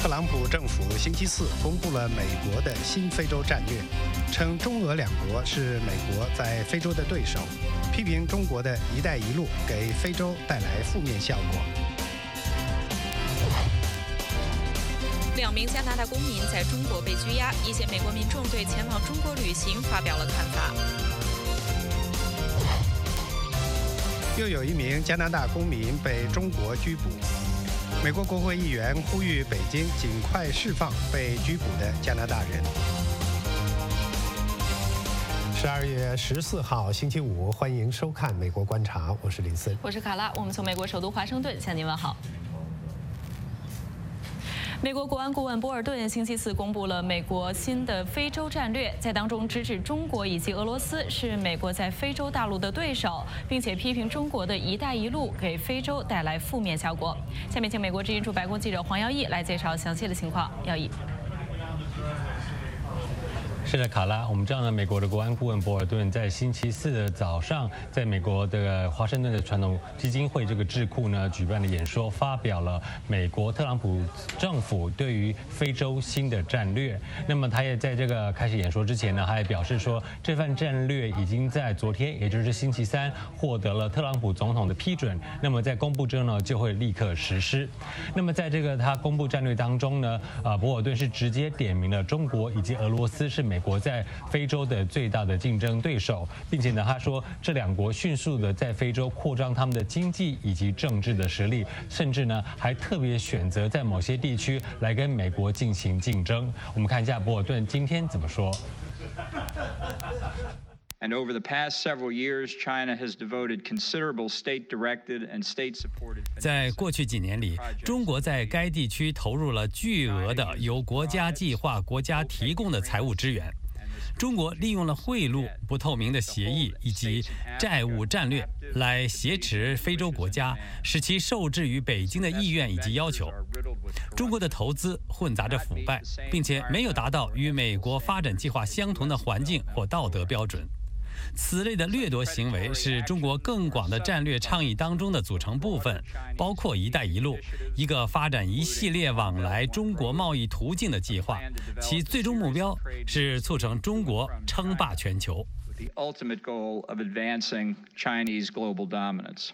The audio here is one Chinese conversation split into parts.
特朗普政府星期四公布了美国的新非洲战略，称中俄两国是美国在非洲的对手，批评中国的一带一路给非洲带来负面效果。 2名加拿大公民在中国被拘押，一些美国民众对前往中国旅行发表了看法。 又有1名加拿大公民被中国拘捕。美国国会议员呼吁北京尽快释放被拘捕的加拿大人。12月14号星期五，欢迎收看《美国观察》，我是林森， 我是卡拉，我们从美国首都华盛顿向您问好。美国国安顾问波尔顿星期四公布了美国新的非洲战略，在当中直指中国以及俄罗斯是美国在非洲大陆的对手，并且批评中国的一带一路给非洲带来负面效果。下面请美国之音驻白宫记者黄耀义来介绍详细的情况。耀义。 是的，卡拉，我们知道呢，美国的国安顾问博尔顿在星期四的早上，在美国的华盛顿的传统基金会这个智库呢举办的演说，发表了美国特朗普政府对于非洲新的战略。那么他也在这个开始演说之前呢，还表示说，这份战略已经在昨天，也就是星期三，获得了特朗普总统的批准。那么在公布之后呢，就会立刻实施。那么在这个他公布战略当中呢，博尔顿是直接点名了中国以及俄罗斯是美国在非洲的最大的竞争对手，并且呢，他说这两国迅速的在非洲扩张他们的经济以及政治的实力，甚至呢还特别选择在某些地区来跟美国进行竞争。我们看一下博尔顿今天怎么说。 And over the past several years, China has devoted considerable state-directed and state-supported. 在过去几年里，中国在该地区投入了巨额的由国家计划、国家提供的财务支援。中国利用了贿赂、不透明的协议以及债务战略来挟持非洲国家，使其受制于北京的意愿以及要求。中国的投资混杂着腐败，并且没有达到与美国发展计划相同的环境或道德标准。此类的掠夺行为是中国更广的战略倡议当中的组成部分，包括“一带一路”，一个发展一系列往来中国贸易途径的计划，其最终目标是促成中国称霸全球。 The ultimate goal of advancing Chinese global dominance.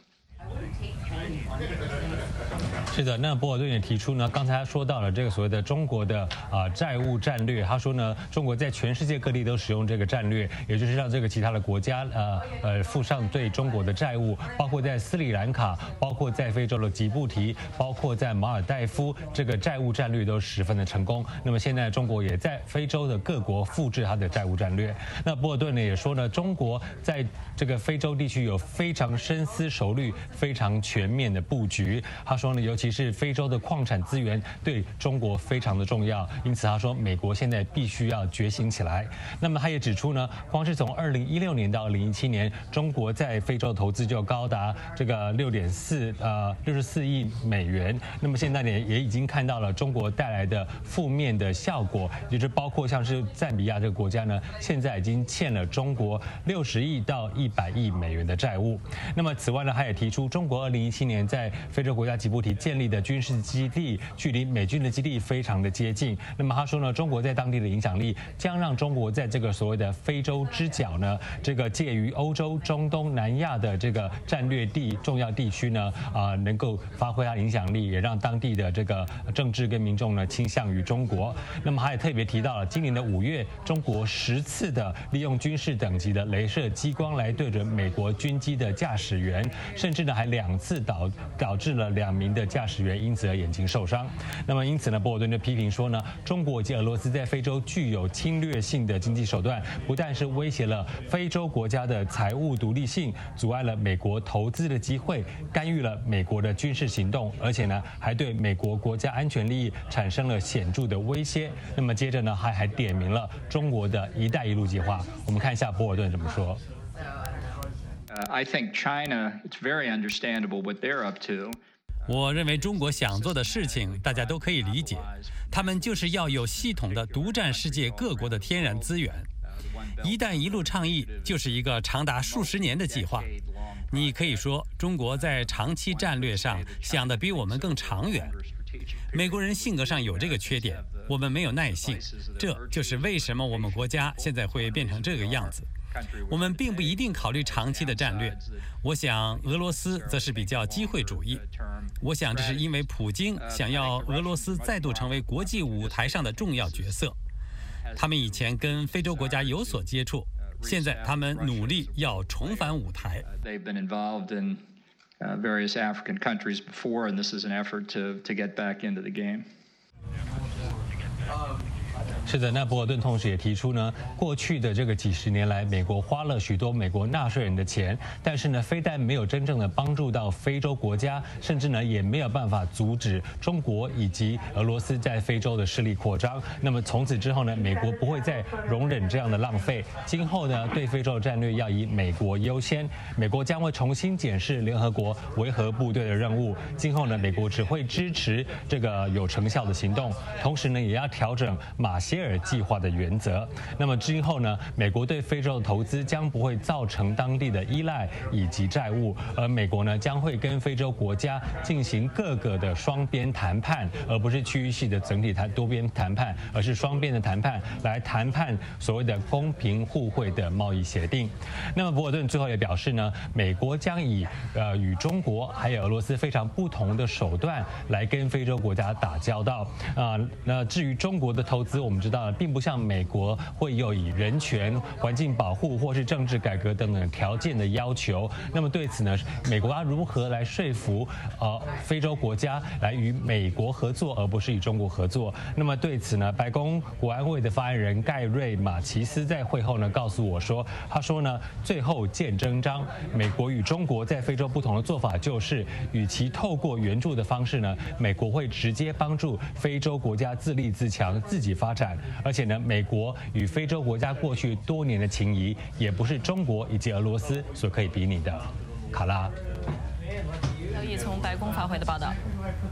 是的，那博尔顿也提出呢，刚才他说到了这个所谓的中国的债务战略，他说呢，中国在全世界各地都使用这个战略，也就是让这个其他的国家负上对中国的债务，包括在斯里兰卡，包括在非洲的吉布提，包括在马尔代夫，这个债务战略都十分的成功。那么现在中国也在非洲的各国复制它的债务战略。那博尔顿呢也说呢，中国在这个非洲地区有非常深思熟虑、非常全面的布局。他说呢，尤其是非洲的矿产资源对中国非常的重要，因此他说美国现在必须要觉醒起来。那么他也指出呢，光是从2016年到2017年，中国在非洲的投资就高达这个64亿美元。那么现在呢，也已经看到了中国带来的负面的效果，也就是包括像是赞比亚这个国家呢，现在已经欠了中国60亿到100亿美元的债务。那么此外呢，他也提出，中国2017年在非洲国家吉布提建立的军事基地，距离美军的基地非常的接近。那么他说呢，中国在当地的影响力将让中国在这个所谓的非洲之角呢，这个介于欧洲、中东、南亚的这个战略重要地区呢，能够发挥它的影响力，也让当地的这个政治跟民众呢倾向于中国。那么他也特别提到了，今年的5月，中国10次的利用军事等级的雷射激光来对准美国军机的驾驶员，甚至呢还2次导致了2名的驾驶员因此而眼睛受伤。那么因此呢，博尔顿就批评说呢，中国以及俄罗斯在非洲具有侵略性的经济手段，不但是威胁了非洲国家的财务独立性，阻碍了美国投资的机会，干预了美国的军事行动，而且呢还对美国国家安全利益产生了显著的威胁。那么接着呢，还点名了中国的一带一路计划。我们看一下博尔顿怎么说。 I think China, it's very understandable what they're up to. 我认为中国想做的事情，大家都可以理解，他们就是要有系统的独占世界各国的天然资源。一带一路倡议就是一个长达数十年的计划。你可以说，中国在长期战略上想得比我们更长远。 美国人性格上有这个缺点，我们没有耐性，这就是为什么我们国家现在会变成这个样子。我们并不一定考虑长期的战略。我想俄罗斯则是比较机会主义。我想这是因为普京想要俄罗斯再度成为国际舞台上的重要角色。他们以前跟非洲国家有所接触，现在他们努力要重返舞台。 Various African countries before, and this is an effort to get back into the game. 是的，那博尔顿同时也提出呢，过去的这个几十年来，美国花了许多美国纳税人的钱，但是呢，非但没有真正的帮助到非洲国家，甚至呢，也没有办法阻止中国以及俄罗斯在非洲的势力扩张。那么从此之后呢，美国不会再容忍这样的浪费，今后呢，对非洲的战略要以美国优先。美国将会重新检视联合国维和部队的任务，今后呢，美国只会支持这个有成效的行动，同时呢，也要调整马歇尔计划的原则。那么今后呢，美国对非洲的投资将不会造成当地的依赖以及债务，而美国呢将会跟非洲国家进行各个的双边谈判，而不是区域性的整体多边谈判，而是双边的谈判来谈判所谓的公平互惠的贸易协定。那么博尔顿最后也表示呢，美国将以与中国还有俄罗斯非常不同的手段来跟非洲国家打交道那至于中国的投资，我们知道并不像美国会有以人权、环境保护或是政治改革等等条件的要求。那么对此呢，美国要如何来说服非洲国家来与美国合作，而不是与中国合作？那么对此呢，白宫国安会的发言人盖瑞·马奇斯在会后呢告诉我说，他说呢，最后见真章，美国与中国在非洲不同的做法就是，与其透过援助的方式呢，美国会直接帮助非洲国家自立自强、自己发展。而且呢，美国与非洲国家过去多年的情谊，也不是中国以及俄罗斯所可以比拟的。卡拉， 刘毅从白宫发回的报道。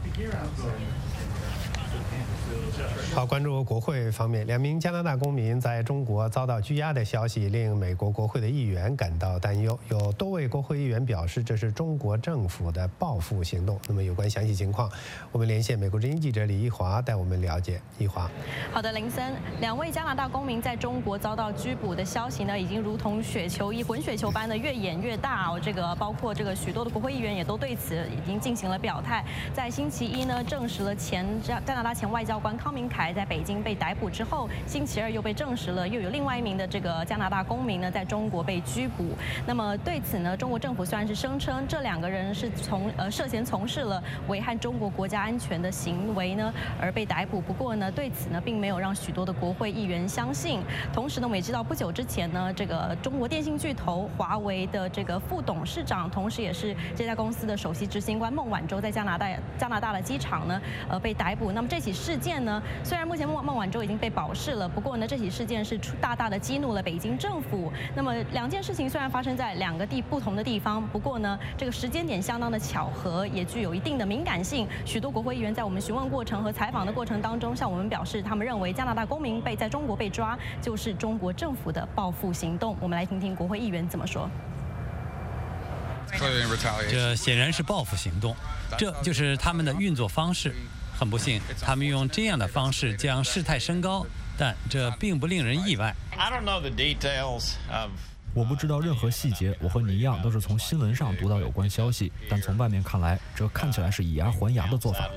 好，关注国会方面，2名加拿大公民在中国遭到拘押的消息令美国国会的议员感到担忧。有多位国会议员表示，这是中国政府的报复行动。那么有关详细情况，我们连线美国之音记者李一华带我们了解。一华， 好的，林森，2位加拿大公民在中国遭到拘捕的消息呢，已经如同滚雪球般的越演越大哦。这个包括这个许多的国会议员也都对此已经进行了表态。在星期一呢，证实了加拿大前外交官康明凯在北京被逮捕之后，星期二又被证实了，又有另外一名的这个加拿大公民呢在中国被拘捕。那么对此呢，中国政府虽然是声称这2个人是涉嫌从事了危害中国国家安全的行为呢而被逮捕，不过呢对此呢并没有让许多的国会议员相信。同时呢，我们也知道不久之前呢，这个中国电信巨头华为的这个副董事长，同时也是这家公司的首席执行官孟晚舟在加拿大的机场呢被逮捕。那么这起事件呢，虽然目前孟晚舟已经被保释了，不过呢，这起事件是大大的激怒了北京政府。那么2件事情虽然发生在2个不同的地方，不过呢，这个时间点相当的巧合，也具有一定的敏感性。许多国会议员在我们询问过程和采访的过程当中，向我们表示，他们认为加拿大公民在中国被抓，就是中国政府的报复行动。我们来听听国会议员怎么说。 这显然是报复行动，这就是他们的运作方式。很不幸，他们用这样的方式将事态升高，但这并不令人意外。 我不知道任何细节，我和你一样都是从新闻上读到有关消息，但从外面看来，这看起来是以牙还牙的做法。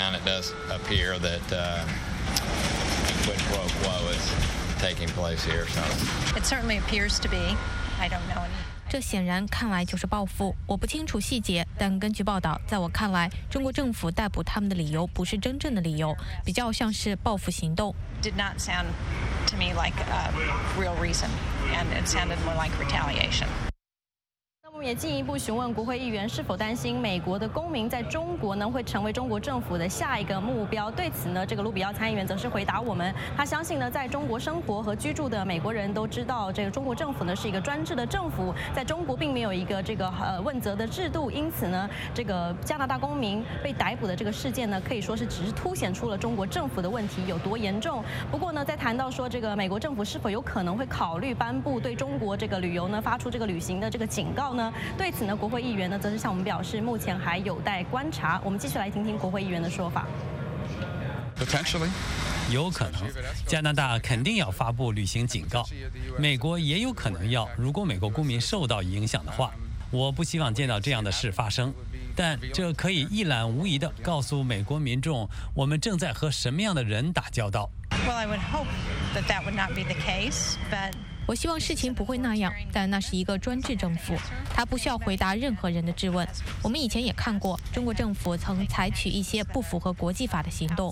这显然看来就是报复，我不清楚细节，但根据报道，在我看来，中国政府逮捕他们的理由不是真正的理由，比较像是报复行动。 Did not sound to me like a real reason, and it sounded more like retaliation. 我们也进一步询问国会议员是否担心美国的公民在中国呢会成为中国政府的下一个目标。对此呢，这个卢比奥参议员则是回答我们，他相信呢，在中国生活和居住的美国人都知道，这个中国政府呢是一个专制的政府，在中国并没有一个这个问责的制度，因此呢，这个加拿大公民被逮捕的这个事件呢，可以说是只是凸显出了中国政府的问题有多严重。不过呢，在谈到说这个美国政府是否有可能会考虑颁布对中国这个旅游呢发出这个旅行的这个警告呢？ 呢？对此呢，国会议员呢则是向我们表示，目前还有待观察。我们继续来听听国会议员的说法。 Potentially. 有可能，加拿大肯定要发布旅行警告，美国也有可能要。如果美国公民受到影响的话，我不希望见到这样的事发生，但这可以一览无遗地告诉美国民众，我们正在和什么样的人打交道。 Well, I would hope that would not be the case, but. 我希望事情不会那样，但那是一个专制政府，他不需要回答任何人的质问。我们以前也看过，中国政府曾采取一些不符合国际法的行动。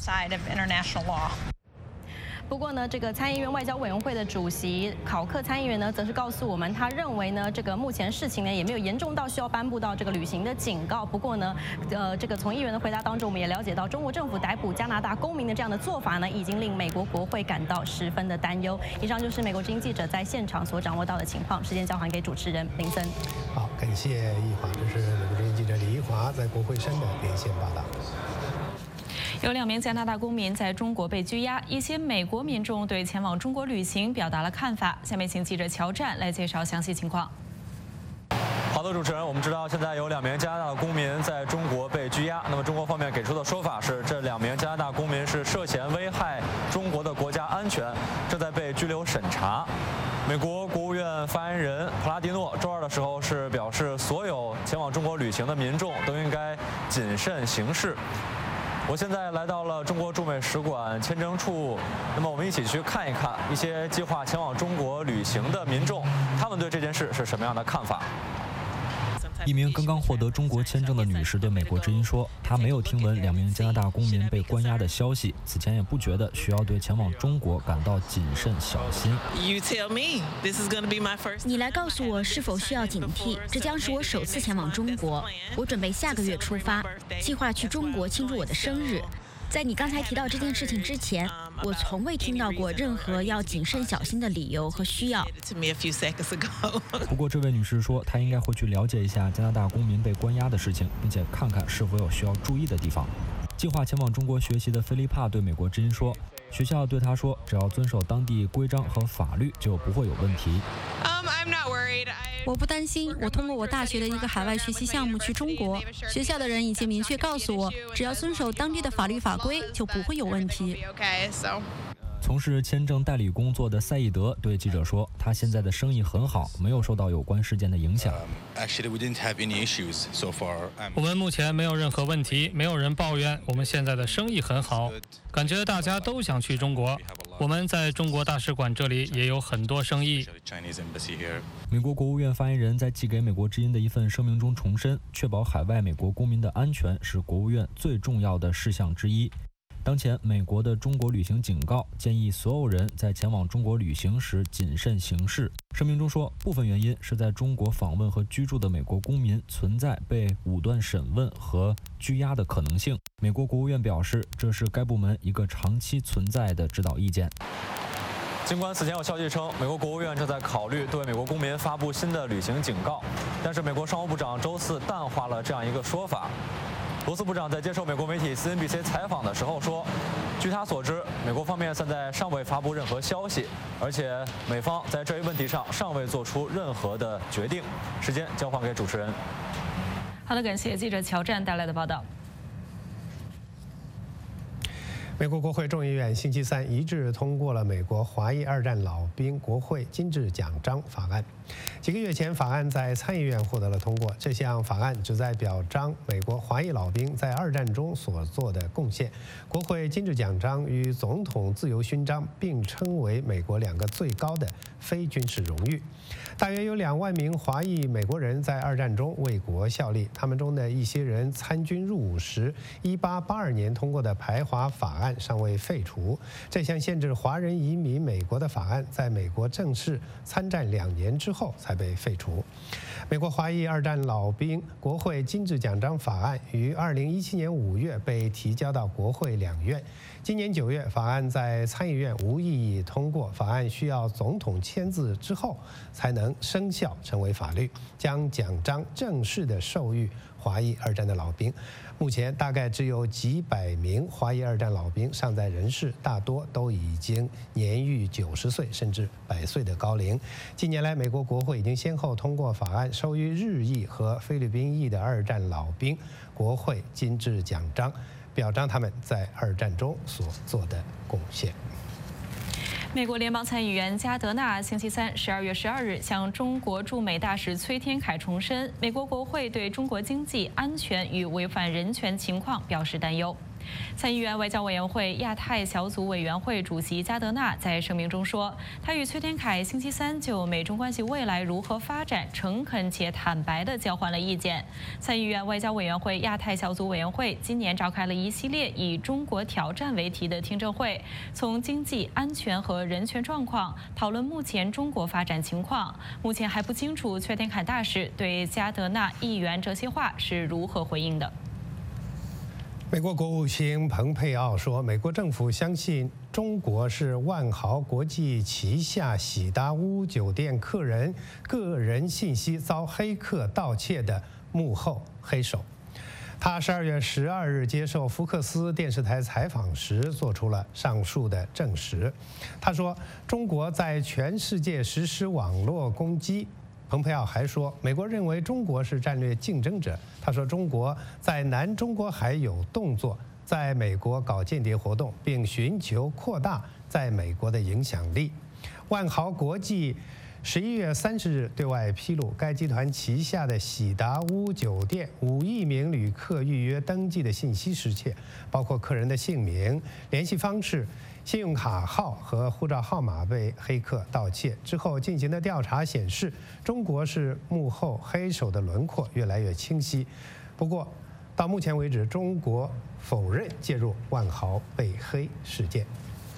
不过呢，这个参议院外交委员会的主席考克参议员呢，则是告诉我们，他认为呢，这个目前事情呢也没有严重到需要颁布到这个旅行的警告。不过呢，这个从议员的回答当中，我们也了解到，中国政府逮捕加拿大公民的这样的做法呢，已经令美国国会感到十分的担忧。以上就是美国之音记者在现场所掌握到的情况。时间交还给主持人林森。 好，感谢易华，这是美国之音记者李易华在国会山的连线报道。 有2名加拿大公民在中国被拘押，一些美国民众对前往中国旅行表达了看法。下面请记者乔战来介绍详细情况。 好的，主持人，我们知道现在有2名加拿大的公民在中国被拘押。那么中国方面给出的说法是，这2名加拿大公民是涉嫌危害中国的国家安全，正在被拘留审查。美国国务院发言人普拉迪诺周2的时候是表示，所有前往中国旅行的民众都应该谨慎行事。我现在来到了中国驻美使馆签证处，那么我们一起去看一看一些计划前往中国旅行的民众，他们对这件事是什么样的看法。 一名刚刚获得中国签证的女士对美国之音说，她没有听闻2名加拿大公民被关押的消息，此前也不觉得需要对前往中国感到谨慎小心。 你来告诉我是否需要警惕，这将是我首次前往中国，我准备下个月出发，计划去中国庆祝我的生日。在你刚才提到这件事情之前，我从未听到过任何要谨慎小心的理由和需要。 不过，这位女士说，她应该会去了解一下加拿大公民被关押的事情，并且看看是否有需要注意的地方。计划前往中国学习的菲利帕对美国之音说，学校对她说，只要遵守当地规章和法律，就不会有问题。 我不担心，我通过我大学的一个海外学习项目去中国，学校的人已经明确告诉我，只要遵守当地的法律法规，就不会有问题。 从事签证代理工作的赛义德对记者说，他现在的生意很好，没有受到有关事件的影响。 我们目前没有任何问题，没有人抱怨，我们现在的生意很好，感觉大家都想去中国。我们在中国大使馆这里也有很多生意。 美国国务院发言人在寄给美国之音的一份声明中重申，确保海外美国公民的安全是国务院最重要的事项之一。当前，美国的中国旅行警告建议所有人在前往中国旅行时谨慎行事。声明中说，部分原因是在中国访问和居住的美国公民存在被武断审问和拘押的可能性。美国国务院表示，这是该部门一个长期存在的指导意见。 尽管此前有消息称，美国国务院正在考虑对美国公民发布新的旅行警告，但是美国商务部长周4淡化了这样一个说法。罗斯部长在接受美国媒体 CNBC 采访的时候说，据他所知，美国方面现在尚未发布任何消息，而且美方在这一问题上尚未做出任何的决定。时间交还给主持人。 好的，感谢记者乔战带来的报道。 美国国会众议院星期3一致通过了美国华裔二战老兵国会金质奖章法案。几个月前，法案在参议院获得了通过。这项法案旨在表彰美国华裔老兵在二战中所做的贡献。国会金质奖章与总统自由勋章并称为美国2个最高的非军事荣誉。大约有2万名华裔美国人在二战中为国效力，他们中的一些人参军入伍时，1882年通过的排华法案尚未废除。这项限制华人移民美国的法案，在美国正式参战2年之后才被废除。美国华裔二战老兵国会金质奖章法案于2017年5月被提交到国会2院。今年9月，法案在参议院无异议通过。法案需要总统签字之后才能生效成为法律，将奖章正式的授予华裔二战的老兵。目前大概只有几百名华裔二战老兵尚在人世，大多都已经年逾90岁甚至100岁的高龄。近年来，美国国会已经先后通过法案，授予日裔和菲律宾裔的二战老兵国会金质奖章，表彰他们在二战中所做的贡献。 美国联邦参议员加德纳星期三12月12日向中国驻美大使崔天凯重申，美国国会对中国经济、安全与违反人权情况表示担忧。参议院外交委员会亚太小组委员会主席加德纳在声明中说，他与崔天凯星期三就美中关系未来如何发展诚恳且坦白地交换了意见。参议院外交委员会亚太小组委员会今年召开了一系列以中国挑战为题的听证会，从经济、安全和人权状况讨论目前中国发展情况。目前还不清楚崔天凯大使对加德纳议员这些话是如何回应的。 美国国务卿蓬佩奥说，美国政府相信中国是万豪国际旗下喜达屋酒店客人个人信息遭黑客盗窃的幕后黑手。他12月12日接受福克斯电视台采访时做出了上述的证实。他说，中国在全世界实施网络攻击。蓬佩奥还说，美国认为中国是战略竞争者。他说，中国在南中国海有动作，在美国搞间谍活动，并寻求扩大在美国的影响力。万豪国际11月30日对外披露，该集团旗下的喜达屋酒店5亿名旅客预约登记的信息失窃，包括客人的姓名、联系方式、信用卡号和护照号码被黑客盗窃。之后进行的调查显示，中国是幕后黑手的轮廓越来越清晰。不过，到目前为止，中国否认介入万豪被黑事件。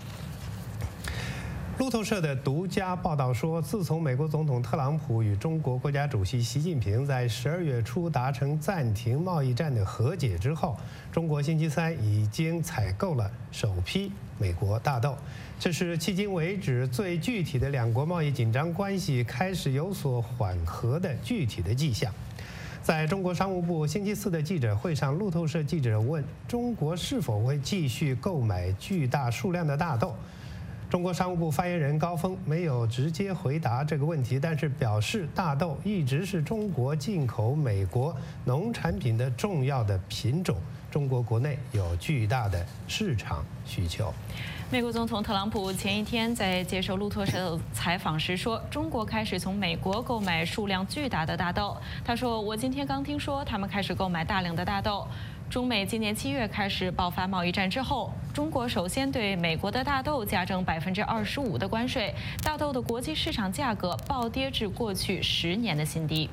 路透社的独家报道说，自从美国总统特朗普与中国国家主席习近平在12月初达成暂停贸易战的和解之后，中国星期三已经采购了首批美国大豆。这是迄今为止最具体的两国贸易紧张关系开始有所缓和的具体的迹象。在中国商务部星期四的记者会上，路透社记者问中国是否会继续购买巨大数量的大豆。中国商务部发言人高峰没有直接回答这个问题，但是表示大豆一直是中国进口美国农产品的重要的品种，中国国内有巨大的市场需求。 美国总统特朗普前一天在接受路透社采访时说，中国开始从美国购买数量巨大的大豆。他说，我今天刚听说他们开始购买大量的大豆。中美今年7月开始爆发贸易战之后，中国首先对美国的大豆加征25%的关税，大豆的国际市场价格暴跌至过去10年的新低。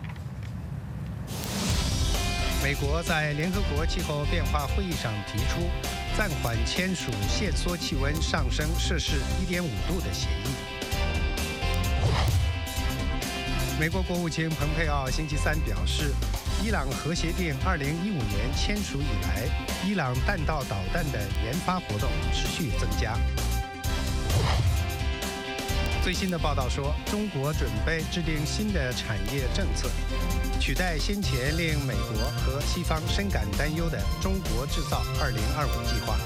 美国在联合国气候变化会议上提出暂缓签署限缩气温上升摄氏1.5度的协议。美国国务卿蓬佩奥星期三表示，伊朗核协定2015年签署以来，伊朗弹道导弹的研发活动持续增加。最新的报道说，中国准备制定新的产业政策，取代先前令美国和西方深感担忧的“中国制造2025”计划。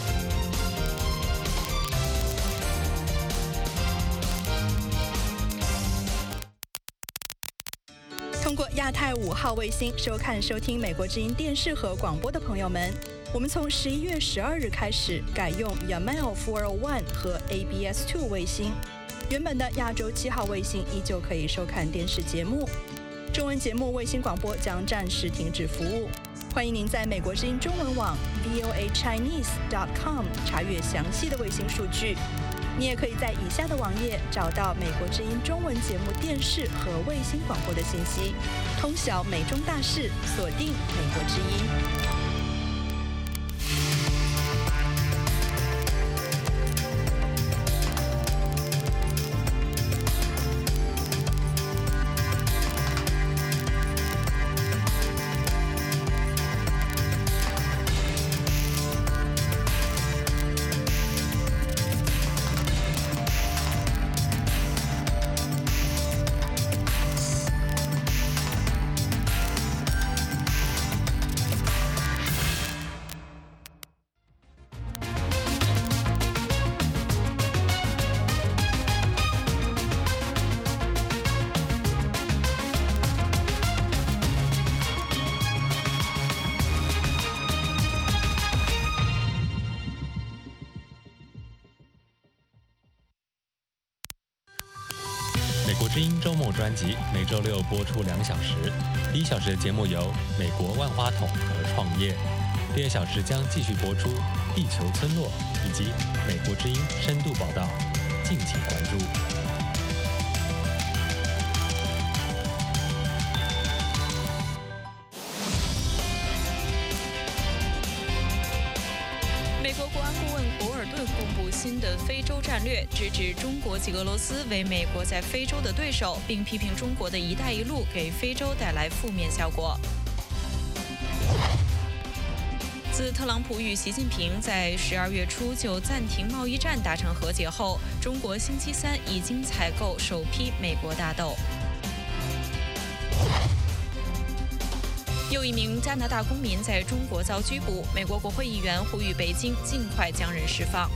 通过亚太5号卫星收看、收听美国之音电视和广播的朋友们，我们从11月12日开始改用 Yamal 401和 ABS2 卫星。原本的亚洲7号卫星依旧可以收看电视节目，中文节目卫星广播将暂时停止服务。欢迎您在美国之音中文网 voachinese.com 查阅详细的卫星数据。你也可以在以下的网页找到美国之音中文节目电视和卫星广播的信息，通晓美中大事，锁定美国之音。 之音周末专辑每周六播出2小时。第1小时的节目有美国万花筒和创业，第2小时将继续播出地球村落以及美国之音深度报道，敬请关注。 美国国安顾问博尔顿公布新的非洲战略，直指中国及俄罗斯为美国在非洲的对手，并批评中国的一带一路给非洲带来负面效果。自特朗普与习近平在12月初就暂停贸易战达成和解后，中国星期三已经采购首批美国大豆。又一名加拿大公民在中国遭拘捕，美国国会议员呼吁北京尽快将人释放。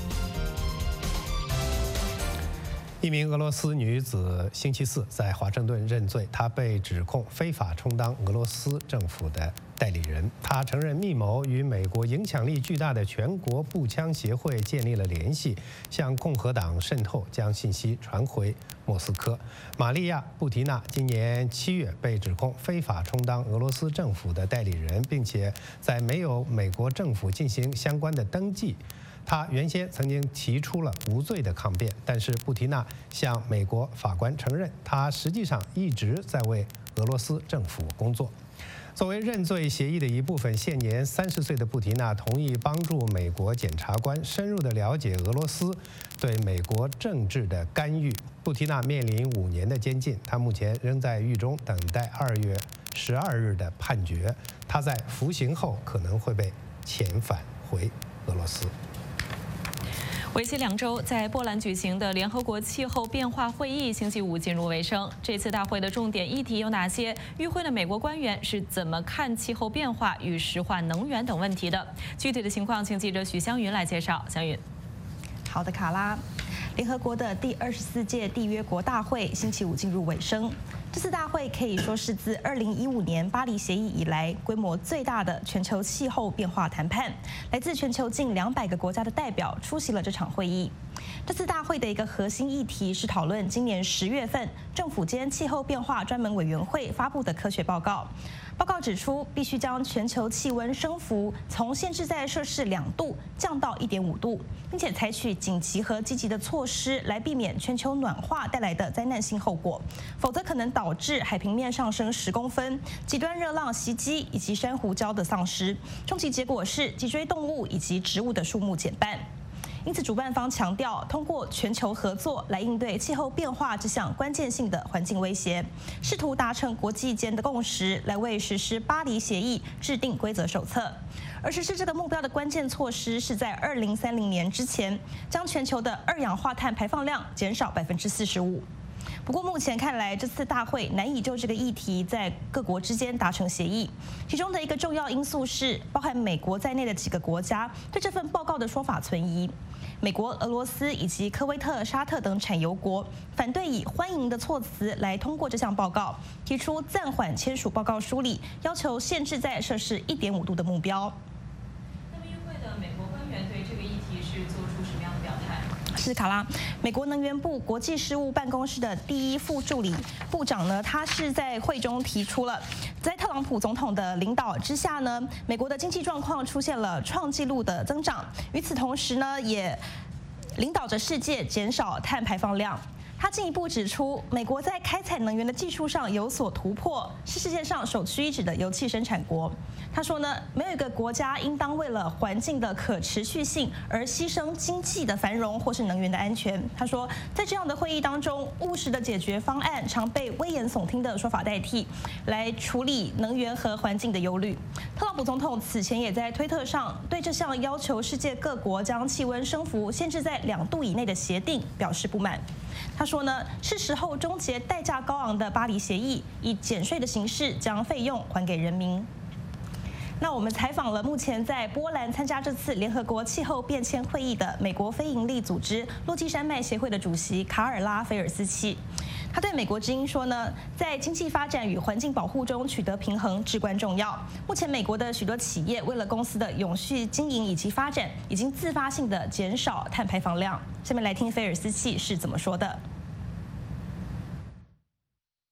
一名俄罗斯女子星期四在华盛顿认罪，她被指控非法充当俄罗斯政府的代理人。她承认密谋与美国影响力巨大的全国步枪协会建立了联系，向共和党渗透，将信息传回莫斯科。玛利亚·布提娜今年7月被指控非法充当俄罗斯政府的代理人，并且在没有美国政府进行相关的登记。他原先曾经提出了无罪的抗辩，但是布提娜向美国法官承认，他实际上一直在为俄罗斯政府工作。作为认罪协议的一部分，现年30岁的布提娜同意帮助美国检察官深入地了解俄罗斯对美国政治的干预。布提娜面临5年的监禁，她目前仍在狱中等待2月12日的判决。她在服刑后可能会被遣返回俄罗斯。 为期2周，在波兰举行的联合国气候变化会议星期五进入尾声。这次大会的重点议题有哪些？与会的美国官员是怎么看气候变化与石化能源等问题的？具体的情况，请记者许湘云来介绍。湘云， 好的，卡拉。联合国的第24届缔约国大会星期五进入尾声。这次大会可以说是自2015年巴黎协议以来规模最大的全球气候变化谈判。来自全球近200个国家的代表出席了这场会议。这次大会的一个核心议题是讨论今年10月份政府间气候变化专门委员会发布的科学报告。报告指出，必须将全球气温升幅从限制在摄氏2度降到1.5度，并且采取紧急和积极的措施来避免全球暖化带来的灾难性后果，否则可能导致海平面上升10公分、极端热浪袭击以及珊瑚礁的丧失。终极结果是脊椎动物以及植物的数目减半。因此，主办方强调，通过全球合作来应对气候变化这项关键性的环境威胁，试图达成国际间的共识，来为实施巴黎协议制定规则手册。而实施这个目标的关键措施是在2030年之前，将全球的2氧化碳排放量减少45%。不过目前看来，这次大会难以就这个议题在各国之间达成协议。其中的一个重要因素是，包含美国在内的几个国家对这份报告的说法存疑。美国、俄罗斯以及科威特、沙特等产油国反对以欢迎的措辞来通过这项报告，提出暂缓签署报告书里要求限制在摄氏1.5度的目标。 那么与会的美国官员对这个议题是做出什么样的表态？ 是卡拉，美国能源部国际事务办公室的第1副助理部长呢，他是在会中提出了，在特朗普总统的领导之下呢，美国的经济状况出现了创纪录的增长，与此同时呢，也领导着世界减少碳排放量。他进一步指出，美国在开采能源的技术上有所突破，是世界上首屈一指的油气生产国。他说呢，没有一个国家应当为了环境的可持续性而牺牲经济的繁荣或是能源的安全。他说，在这样的会议当中，务实的解决方案常被危言耸听的说法代替，来处理能源和环境的忧虑。特朗普总统此前也在推特上对这项要求世界各国将气温升幅限制在2度以内的协定表示不满。他说呢，是时候终结代价高昂的巴黎协议，以减税的形式将费用还给人民。那我们采访了目前在波兰参加这次联合国气候变迁会议的美国非营利组织落基山脉协会的主席卡尔拉·菲尔斯契。他对美国之音说呢，在经济发展与环境保护中取得平衡至关重要。目前美国的许多企业为了公司的永续经营以及发展，已经自发性的减少碳排放量。下面来听菲尔斯契是怎么说的。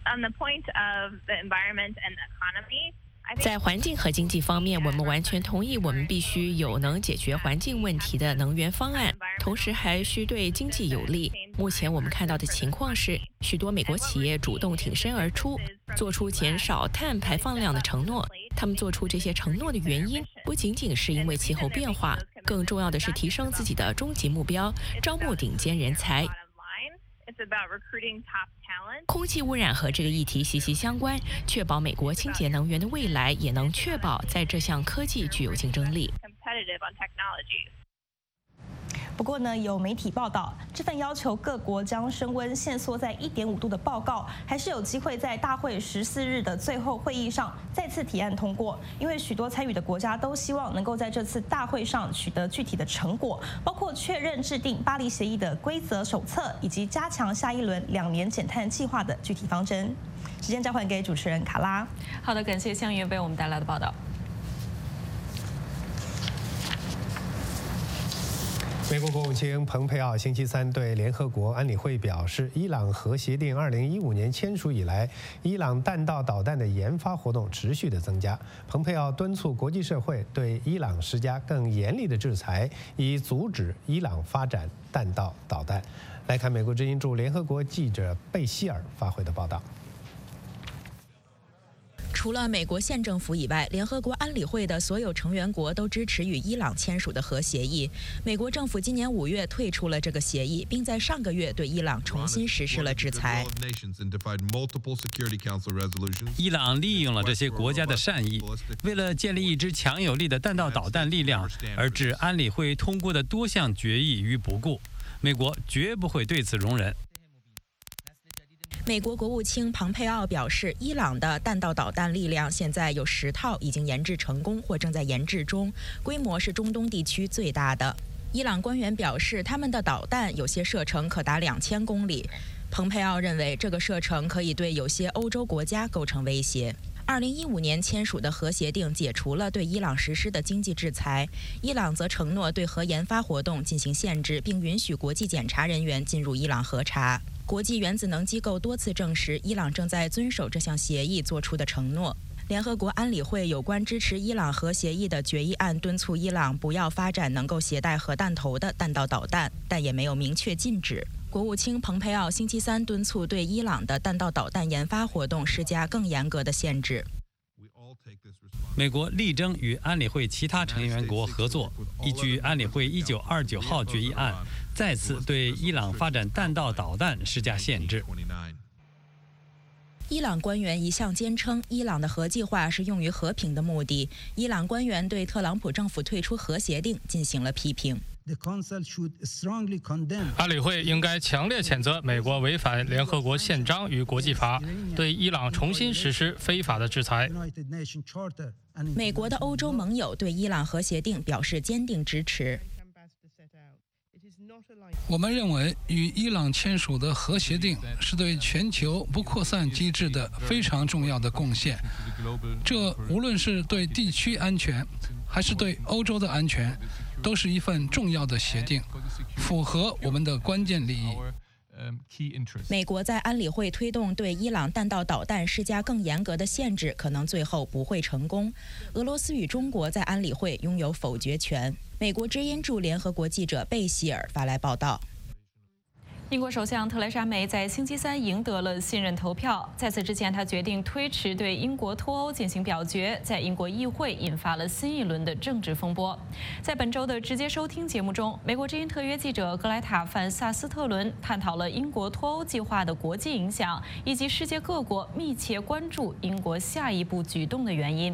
在环境和经济方面，我们完全同意，我们必须有能解决环境问题的能源方案，同时还需对经济有利。目前我们看到的情况是，许多美国企业主动挺身而出，做出减少碳排放量的承诺。他们做出这些承诺的原因，不仅仅是因为气候变化，更重要的是提升自己的终极目标，招募顶尖人才。空气污染和这个议题息息相关，确保美国清洁能源的未来，也能确保在这项科技具有竞争力。 不过呢，有媒体报道，这份要求各国将升温限缩在1.5度的报告，还是有机会在大会14日的最后会议上再次提案通过。因为许多参与的国家都希望能够在这次大会上取得具体的成果，包括确认制定巴黎协议的规则手册，以及加强下一轮2年减碳计划的具体方针。时间交还给主持人卡拉。 好的，感谢向云为我们带来的报道。 美国国务卿蓬佩奥星期三对联合国安理会表示，伊朗核协定2015年签署以来，伊朗弹道导弹的研发活动持续的增加。蓬佩奥敦促国际社会对伊朗施加更严厉的制裁，以阻止伊朗发展弹道导弹。来看美国之音驻联合国记者贝希尔发回的报道。 除了美国县政府以外，联合国安理会的所有成员国都支持与伊朗签署的核协议。美国政府今年5月退出了这个协议，并在上个月对伊朗重新实施了制裁。 伊朗利用了这些国家的善意，为了建立一支强有力的弹道导弹力量，而置安理会通过的多项决议于不顾。美国绝不会对此容忍。 美国国务卿蓬佩奥表示，伊朗的弹道导弹力量现在有10套已经研制成功或正在研制中，规模是中东地区最大的。伊朗官员表示，他们的导弹有些射程可达2000公里。蓬佩奥认为，这个射程可以对有些欧洲国家构成威胁。2015年签署的核协定解除了对伊朗实施的经济制裁，伊朗则承诺对核研发活动进行限制，并允许国际检查人员进入伊朗核查。国际原子能机构多次证实，伊朗正在遵守这项协议做出的承诺。联合国安理会有关支持伊朗核协议的决议案敦促伊朗不要发展能够携带核弹头的弹道导弹，但也没有明确禁止。国务卿蓬佩奥星期三敦促对伊朗的弹道导弹研发活动施加更严格的限制。 美国力争与安理会其他成员国合作，依据安理会1929号决议案，再次对伊朗发展弹道导弹施加限制。 伊朗官员一向坚称，伊朗的核计划是用于和平的目的。伊朗官员对特朗普政府退出核协定进行了批评。 安理会应该强烈谴责美国违反联合国宪章与国际法，对伊朗重新实施非法的制裁。 美国的欧洲盟友对伊朗核协定表示坚定支持。 我们认为，与伊朗签署的核协定是对全球不扩散机制的非常重要的贡献。这无论是对地区安全，还是对欧洲的安全，都是一份重要的协定，符合我们的关键利益。 美国在安理会推动对伊朗弹道导弹施加更严格的限制，可能最后不会成功。俄罗斯与中国在安理会拥有否决权。美国之音驻联合国记者贝希尔发来报道。 英国首相特蕾莎梅在星期三赢得了信任投票，在此之前，她决定推迟对英国脱欧进行表决，在英国议会引发了新一轮的政治风波。在本周的直接收听节目中，美国之音特约记者格莱塔·范萨斯特伦探讨了英国脱欧计划的国际影响，以及世界各国密切关注英国下一步举动的原因。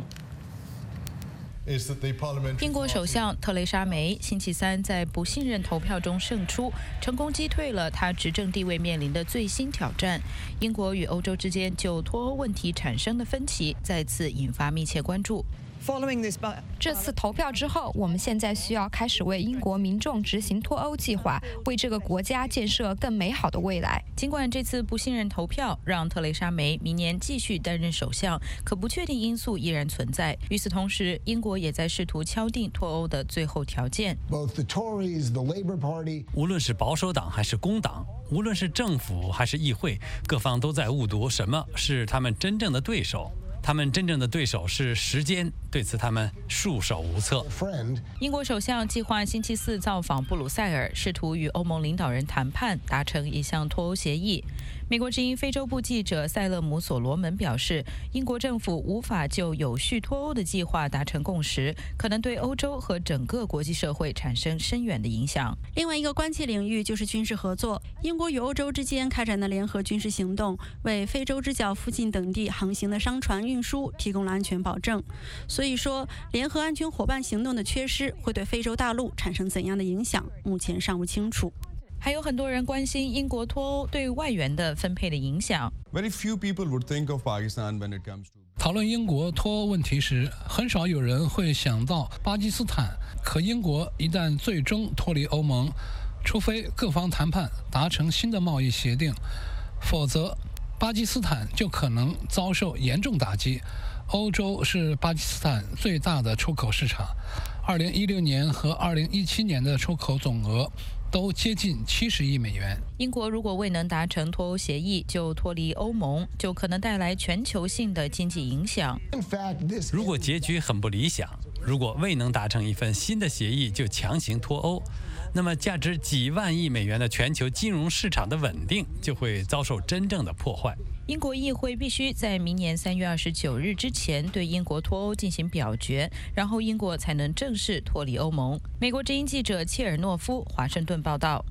英国首相特蕾莎梅星期三在不信任投票中胜出，成功击退了她执政地位面临的最新挑战。英国与欧洲之间就脱欧问题产生的分歧再次引发密切关注。 这次投票之后，我们现在需要开始为英国民众执行脱欧计划，为这个国家建设更美好的未来。 尽管这次不信任投票让特蕾莎梅明年继续担任首相，可不确定因素依然存在。与此同时，英国也在试图敲定脱欧的最后条件。 无论是保守党还是工党， 无论是政府还是议会，各方都在误读什么是他们真正的对手。他们真正的对手是时间，对此他们束手无策。 英国首相计划星期四造访布鲁塞尔，试图与欧盟领导人谈判，达成一项脱欧协议。美国之音非洲部记者塞勒姆·所罗门表示，英国政府无法就有序脱欧的计划达成共识，可能对欧洲和整个国际社会产生深远的影响。 另外一个关切领域就是军事合作，英国与欧洲之间开展的联合军事行动，为非洲之角附近等地航行的商船运输提供了安全保证。所以说，联合安全伙伴行动的缺失会对非洲大陆产生怎样的影响，目前尚不清楚。 还有很多人关心英国脱欧对外援的分配的影响。 讨论英国脱欧问题时，很少有人会想到巴基斯坦。可英国一旦最终脱离欧盟，除非各方谈判达成新的贸易协定，否则巴基斯坦就可能遭受严重打击。欧洲是巴基斯坦最大的出口市场，2016年和2017年的出口总额都接近70亿美元。 英国如果未能达成脱欧协议就脱离欧盟，就可能带来全球性的经济影响。 如果结局很不理想，如果未能达成一份新的协议就强行脱欧，那么价值几万亿美元的全球金融市场的稳定就会遭受真正的破坏。 英国议会必须在明年3月29日之前对英国脱欧进行表决，然后英国才能正式脱离欧盟。美国之音记者切尔诺夫华盛顿报道。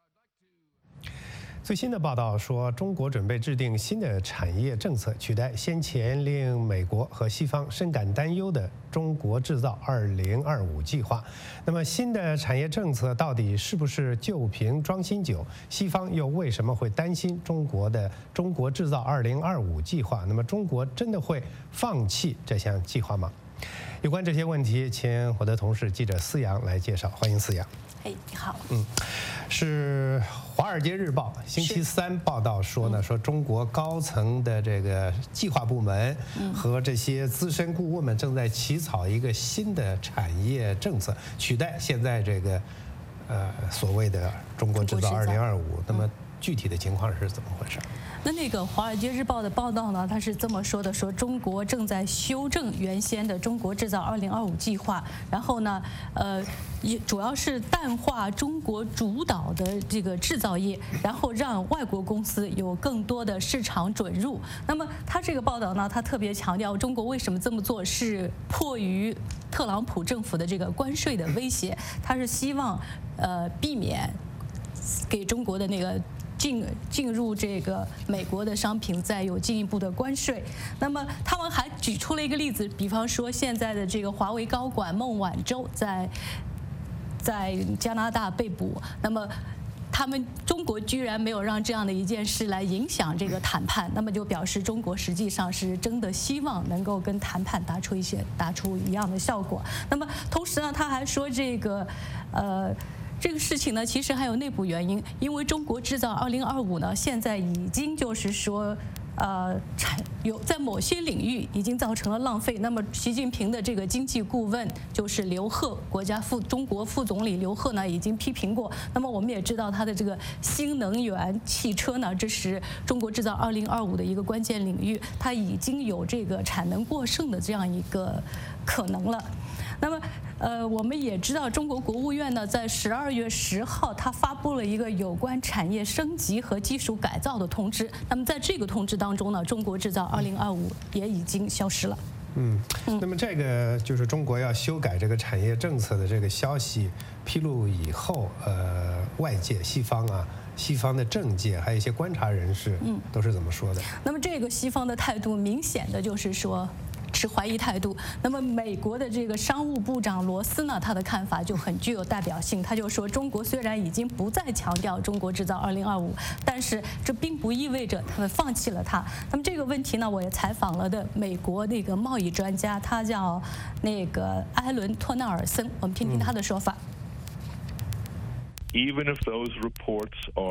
最新的报道说，中国准备制定新的产业政策，取代先前令美国和西方深感担忧的“中国制造2025”计划。那么，新的产业政策到底是不是旧瓶装新酒？西方又为什么会担心中国的“中国制造2025”计划？那么，中国真的会放弃这项计划吗？有关这些问题，请我的同事记者思阳来介绍。欢迎思阳。 你好。 是《华尔街日报》星期三报道说呢，说中国高层的这个计划部门和这些资深顾问们正在起草一个新的产业政策，取代现在这个所谓的“中国制造2025”。那么具体的情况是怎么回事？ 那个《华尔街日报》的报道呢，它是这么说的：说中国正在修正原先的“中国制造2025”计划，然后呢，也主要是淡化中国主导的这个制造业，然后让外国公司有更多的市场准入。那么，他这个报道呢，他特别强调，中国为什么这么做，是迫于特朗普政府的这个关税的威胁，他是希望避免给中国的那个进入这个美国的商品再有进一步的关税。那么他们还举出了一个例子，比方说现在的这个华为高管孟晚舟在加拿大被捕，那么中国居然没有让这样的一件事来影响这个谈判，那么就表示中国实际上是真的希望能够跟谈判达出一样的效果。那么同时呢，他还说这个事情呢，其实还有内部原因，因为中国制造2025呢，现在已经就是说，在某些领域已经造成了浪费。那么习近平的这个经济顾问就是刘鹤，中国副总理刘鹤呢，已经批评过。那么我们也知道他的这个新能源汽车呢，这是中国制造2025的一个关键领域，它已经有这个产能过剩的这样一个可能了。那么，我们也知道，中国国务院呢，在12月10号，它发布了一个有关产业升级和技术改造的通知。那么，在这个通知当中呢，中国制造2025也已经消失了。 那么这个就是中国要修改这个产业政策的这个消息披露以后，外界西方的政界还有一些观察人士，都是怎么说的？ 那么这个西方的态度明显的就是说，持怀疑态度。那么美国的这个商务部长罗斯呢，他的看法就很具有代表性。他就说，中国虽然已经不再强调中国制造2025，但是这并不意味着他们放弃了它。那么这个问题呢，我也采访了的美国那个贸易专家，他叫那个埃伦·托纳尔森，我们听听他的说法。 Even if those reports are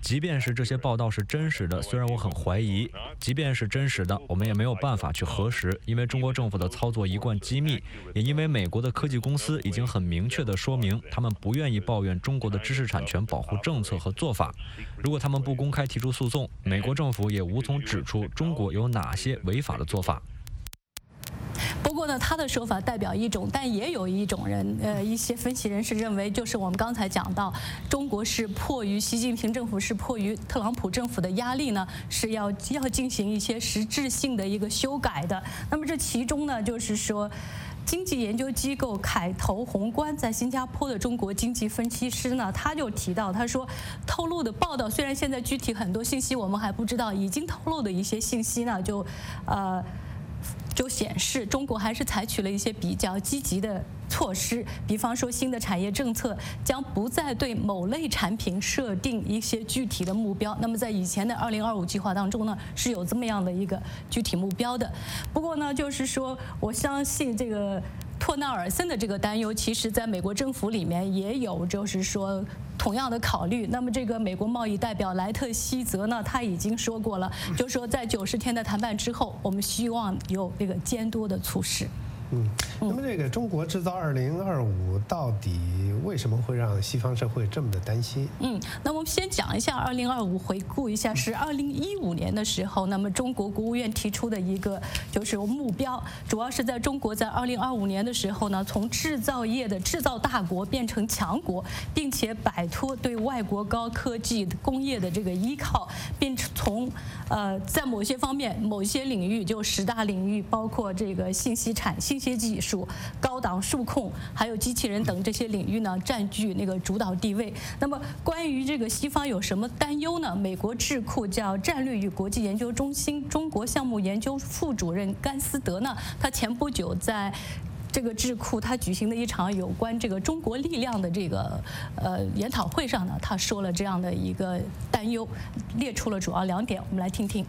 即便是这些报道是真实的，虽然我很怀疑，即便是真实的，我们也没有办法去核实，因为中国政府的操作一贯机密，也因为美国的科技公司已经很明确地说明，他们不愿意抱怨中国的知识产权保护政策和做法。如果他们不公开提出诉讼，美国政府也无从指出中国有哪些违法的做法。 不过呢，他的说法代表一种，但也有一种人，一些分析人士认为，就是我们刚才讲到，中国是迫于习近平政府是迫于特朗普政府的压力呢，是要进行一些实质性的一个修改的。那么这其中呢，就是说。经济研究机构凯投宏观在新加坡的中国经济分析师呢，他就提到，他说，透露的报道虽然现在具体很多信息我们还不知道，已经透露的一些信息呢，就显示中国还是采取了一些比较积极的措施，比方说新的产业政策将不再对某类产品设定一些具体的目标。那么在以前的2025计划当中呢，是有这么样的一个具体目标的。不过呢，就是说我相信这个托纳尔森的这个担忧，其实在美国政府里面也有，就是说同样的考虑。那么这个美国贸易代表莱特希泽呢，他已经说过了，就是说在90天的谈判之后，我们希望有这个监督的措施。 那么这个中国制造2025到底为什么会让西方社会这么的担心？ 那我们先讲一下2025，回顾一下是2015年的时候，那么中国国务院提出的一个就是目标，主要是在中国在2025年的时候呢，从制造业的制造大国变成强国，并且摆脱对外国高科技工业的这个依靠，并从在某些方面、某些领域，就10大领域，包括这个信息技术、高档数控，还有机器人等这些领域呢，占据那个主导地位。那么关于这个西方有什么担忧呢？美国智库叫战略与国际研究中心中国项目研究副主任甘斯德呢，他前不久在这个智库他举行的一场有关这个中国力量的这个研讨会上呢，他说了这样的一个担忧，列出了主要2点，我们来听听。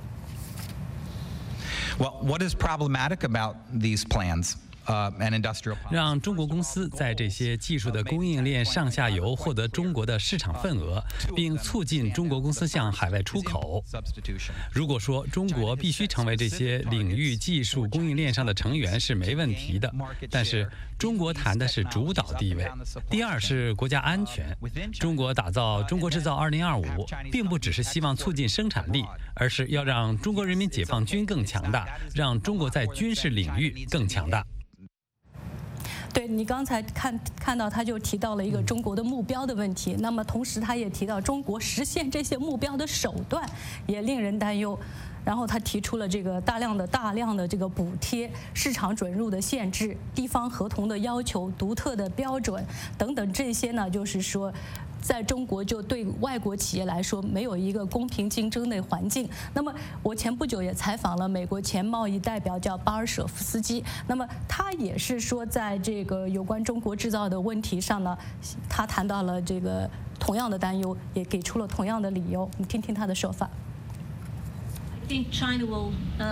Well, what is problematic about these plans? 让中国公司在这些技术的供应链上下游获得中国的市场份额，并促进中国公司向海外出口。如果说中国必须成为这些领域技术供应链上的成员是没问题的，但是中国谈的是主导地位。第二是国家安全。中国打造中国制造2025，并不只是希望促进生产力，而是要让中国人民解放军更强大，让中国在军事领域更强大。 对，你刚才看到他就提到了一个中国的目标的问题，那么同时他也提到中国实现这些目标的手段也令人担忧。然后他提出了这个大量的这个补贴、市场准入的限制、地方合同的要求、独特的标准等等，这些呢，就是说在中国就对外国企业来说没有一个公平竞争的环境。那么我前不久也采访了美国前贸易代表叫巴尔舍夫斯基，那么他也是说在这个有关中国制造的问题上呢，他谈到了这个同样的担忧，也给出了同样的理由。我们听听他的说法。 I think China will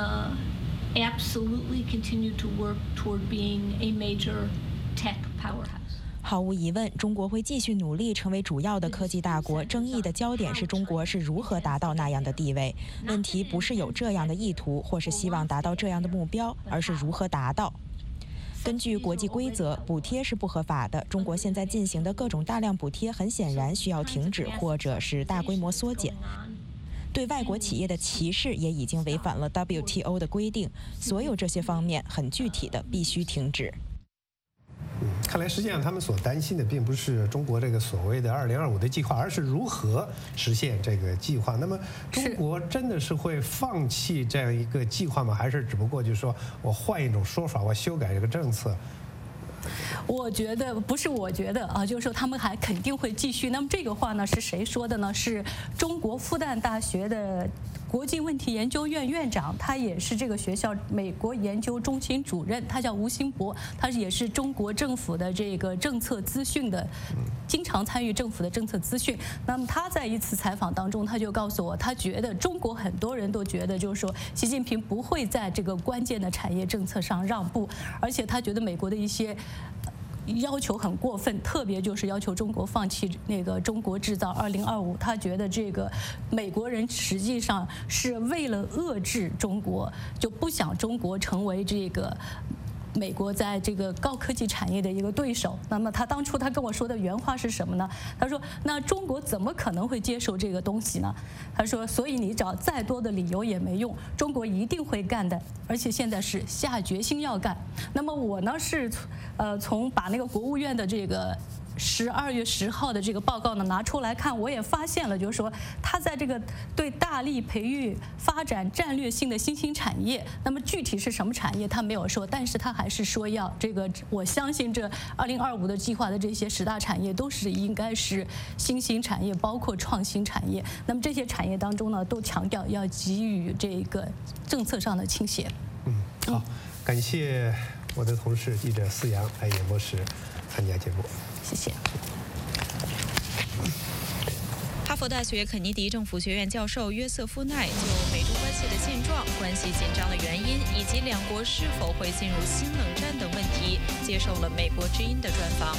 absolutely continue to work toward being a major tech powerhouse. 毫无疑问，中国会继续努力成为主要的科技大国。争议的焦点是中国是如何达到那样的地位。问题不是有这样的意图，或是希望达到这样的目标，而是如何达到。根据国际规则，补贴是不合法的。中国现在进行的各种大量补贴，很显然需要停止，或者是大规模缩减。对外国企业的歧视也已经违反了 WTO 的规定。所有这些方面很具体的必须停止。 看来实际上他们所担心的并不是中国这个所谓的2025的计划，而是如何实现这个计划。那么中国真的是会放弃这样一个计划吗？还是只不过就是说我换一种说法，我修改这个政策？ 我觉得不是，我觉得啊，就是说他们还肯定会继续。那么这个话呢是谁说的呢？是中国复旦大学的国际问题研究院院长，他也是这个学校美国研究中心主任，他叫吴兴博，他也是中国政府的这个政策资讯的，经常参与政府的政策资讯。那么他在一次采访当中，他就告诉我，他觉得中国很多人都觉得，就是说习近平不会在这个关键的产业政策上让步，而且他觉得美国的一些要求很过分，特别就是要求中国放弃那个中国制造2025。他觉得这个美国人实际上是为了遏制中国，就不想中国成为这个美国在这个高科技产业的一个对手。那么他当初他跟我说的原话是什么呢？他说：“那中国怎么可能会接受这个东西呢？”他说：“所以你找再多的理由也没用，中国一定会干的，而且现在是下决心要干。”那么我呢是从把那个国务院的这个12月10号的这个报告呢拿出来看，我也发现了，就是说他在这个对大力培育发展战略性的新兴产业，那么具体是什么产业他没有说，但是他还是说要这个，我相信这2025的计划的这些10大产业都是应该是新兴产业，包括创新产业。那么这些产业当中呢，都强调要给予这个政策上的倾斜。 好，感谢我的同事记者思阳来演播室参加节目。 谢谢。 哈佛大学肯尼迪政府学院教授约瑟夫奈就美中关系的现状、关系紧张的原因以及两国是否会进入新冷战等问题，接受了美国之音的专访。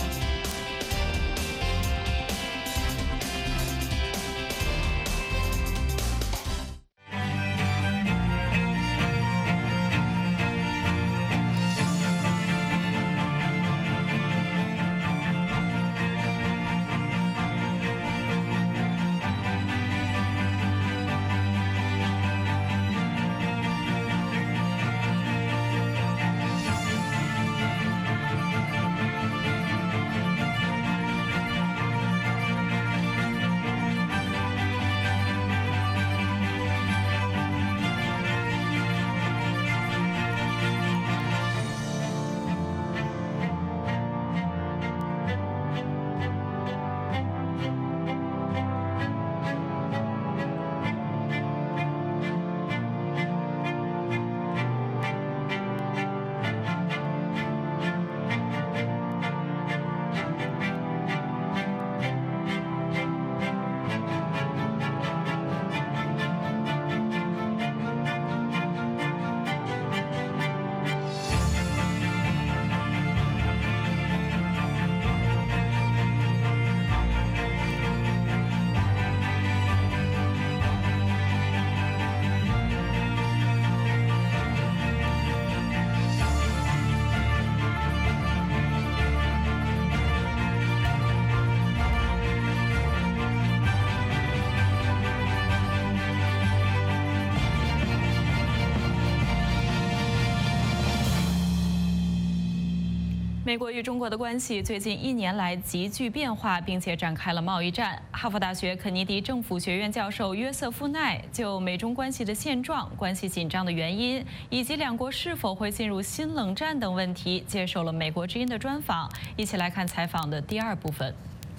美国与中国的关系最近1年来急剧变化，并且展开了贸易战。哈佛大学肯尼迪政府学院教授约瑟夫奈就美中关系的现状、关系紧张的原因，以及两国是否会进入新冷战等问题，接受了美国之音的专访。一起来看采访的第2部分。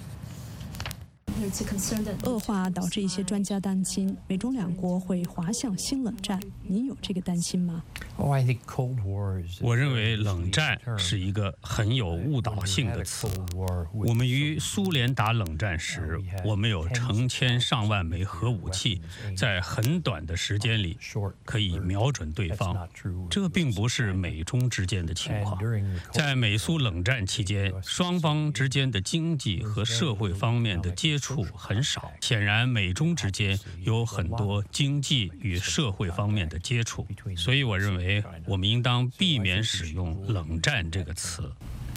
恶化导致一些专家担心美中两国会滑向新冷战，您有这个担心吗？ 我认为冷战是一个很有误导性的词。我们与苏联打冷战时，我们有成千上万枚核武器，在很短的时间里可以瞄准对方。这并不是美中之间的情况。在美苏冷战期间，双方之间的经济和社会方面的接触很少。显然，美中之间有很多经济与社会方面的接触，所以我认为我们应当避免使用“冷战”这个词。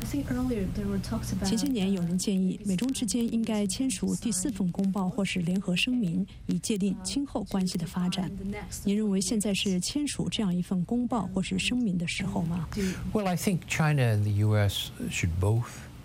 前些年有人建议美中之间应该签署第4份公报或是联合声明，以界定今后关系的发展。您认为现在是签署这样一份公报或是声明的时候吗 ？Well, I think China and the U.S. should both